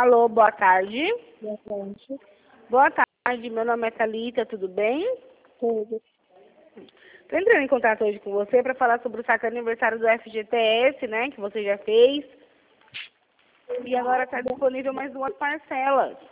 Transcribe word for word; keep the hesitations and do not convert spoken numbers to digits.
Alô, boa tarde. Boa tarde. Boa tarde, meu nome é Thalita, tudo bem? Tudo. Estou entrando em contato hoje com você para falar sobre o saque aniversário do F G T S, né, que você já fez. E agora está disponível mais duas parcelas.